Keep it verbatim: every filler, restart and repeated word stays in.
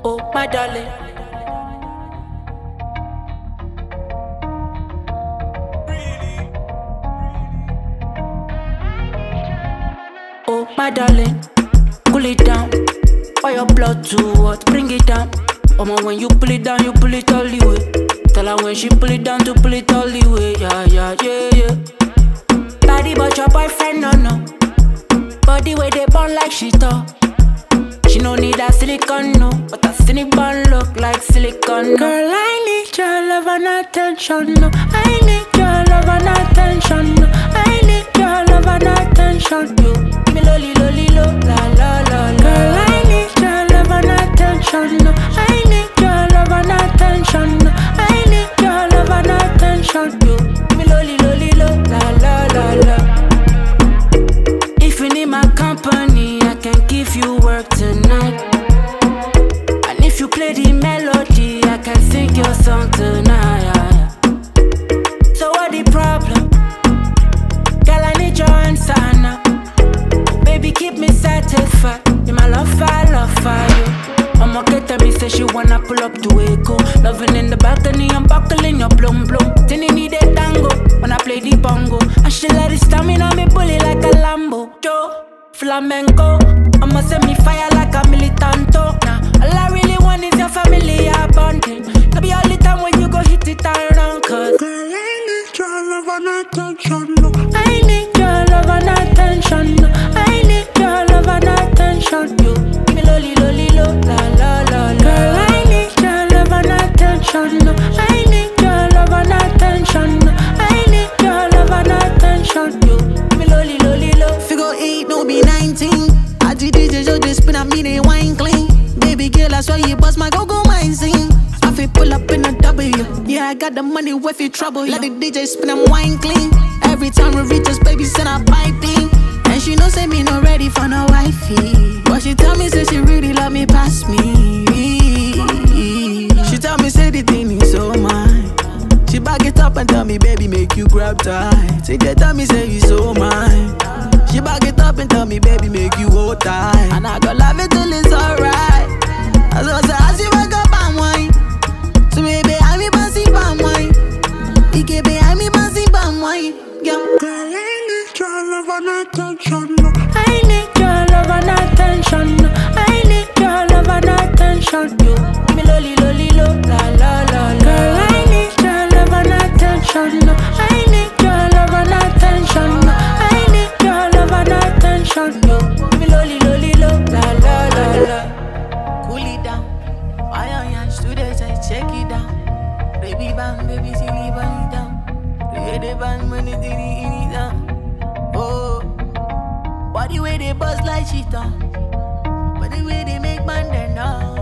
Oh, my darling. Oh, my darling. Cool it down. Why your blood too hot? Bring it down. Oh, man, when you pull it down, you pull it all the way. Tell her when she pull it down to pull it all the way. Yeah, yeah, yeah, yeah. Body but your boyfriend, no, no. Body where they burn like she thought. She no need a silicone, no. But a cinnamon look like silicone, no. Girl, I need your love and attention, no. I need your love and attention, no. I need your love and attention, you. Give me lolly, lolly, lo, la, la, la, la. Girl, I need your love and attention, no. I need your love and attention, no. I need your love and attention, you. Give me lolly, lolly, lo, la, la, la, la. If you need my company, I can give you work tonight. And if you play the melody, I can sing your song tonight. So what the problem? Girl, I need your answer now. Baby, keep me satisfied. In my love, I love for you. Mama get tell me say she wanna pull up to Echo. Loving in the balcony, I'm buckling your blum blum. Then you need a tango when I play the bongo. And she let it stamina me bully like a Lambo. Joe, flamenco, I'ma send me fire like a militanto. Nah, all I really want is your family bonding. No be all the time when you go hit it around. Cause girl, I need your love and attention, no. I need your love and attention, no. I need your love and attention, you. Give me lolly, lolly, lo, la, la, la, la. Girl, I need your love and attention, no. I need your love and attention, no. I need your love and attention, you. Give me lolly, lolly, lo. Figure eight, no be nineteen. I did D J, so this spin I mean they wine clean. Baby girl, I saw you bust my go-go mind scene. I feel pull up in a W. Yeah, I got the money with you trouble. Let the D J spin I'm wine clean. Every time we reach us, baby, send her piping. And she know say me not ready for no wifey. But she tell me say she really love me past me. She tell me say the thing is so mine. She back it up and tell me, baby, make you grab tight. She get tell me say you so mine. She back it up and tell me, baby, make you hold tight. And I go love it till it's alright. As I say, as you back up and wine. So baby, I me bossy palm wine. You can be I me bossy palm wine. Yeah. Girl, I need your love and attention, no. I need your love and attention, no. I need your love and attention, you. Give me lolly, lolly, lo, la, la, la, la. Girl, I need your love and attention, no. I need your love and attention, no. I need your love and attention, you. Give me lolly, lolly, lo, la, la, la, la. Cool it down. Why on your students, I check it down. Baby bang, baby, see me burn it down. Create the band, money, did it in it down. Oh, body way they buzz like shit on. Body way they make man then now.